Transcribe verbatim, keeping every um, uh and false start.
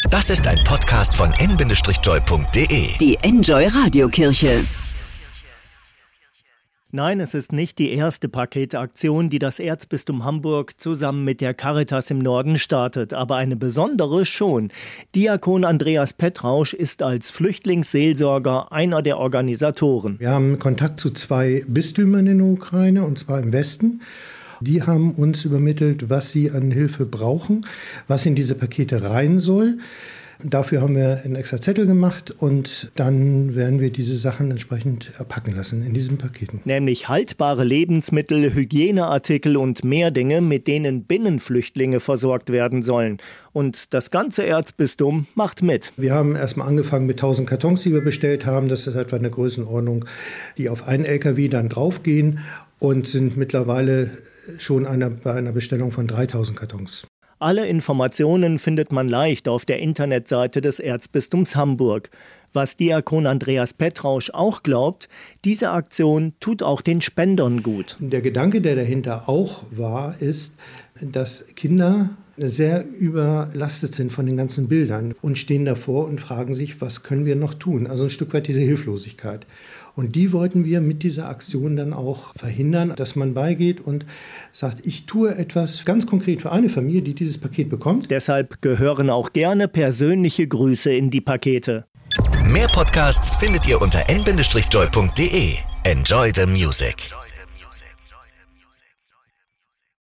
Das ist ein Podcast von n Bindestrich joy punkt de. Die Enjoy Radiokirche. Nein, es ist nicht die erste Paketaktion, die das Erzbistum Hamburg zusammen mit der Caritas im Norden startet, aber eine besondere schon. Diakon Andreas Petrausch ist als Flüchtlingsseelsorger einer der Organisatoren. Wir haben Kontakt zu zwei Bistümern in der Ukraine, und zwar im Westen. Die haben uns übermittelt, was sie an Hilfe brauchen, was in diese Pakete rein soll. Dafür haben wir einen extra Zettel gemacht und dann werden wir diese Sachen entsprechend packen lassen in diesen Paketen. Nämlich haltbare Lebensmittel, Hygieneartikel und mehr Dinge, mit denen Binnenflüchtlinge versorgt werden sollen. Und das ganze Erzbistum macht mit. Wir haben erstmal angefangen mit tausend Kartons, die wir bestellt haben. Das ist etwa eine Größenordnung, die auf einen L K W dann draufgehen, und sind mittlerweile schon einer, bei einer Bestellung von dreitausend Kartons. Alle Informationen findet man leicht auf der Internetseite des Erzbistums Hamburg. Was Diakon Andreas Petrausch auch glaubt, diese Aktion tut auch den Spendern gut. Der Gedanke, der dahinter auch war, ist, dass Kinder sehr überlastet sind von den ganzen Bildern und stehen davor und fragen sich, was können wir noch tun? Also ein Stück weit diese Hilflosigkeit. Und die wollten wir mit dieser Aktion dann auch verhindern, dass man beigeht und sagt, ich tue etwas ganz konkret für eine Familie, die dieses Paket bekommt. Deshalb gehören auch gerne persönliche Grüße in die Pakete. Mehr Podcasts findet ihr unter n Bindestrich joy punkt de. Enjoy the music.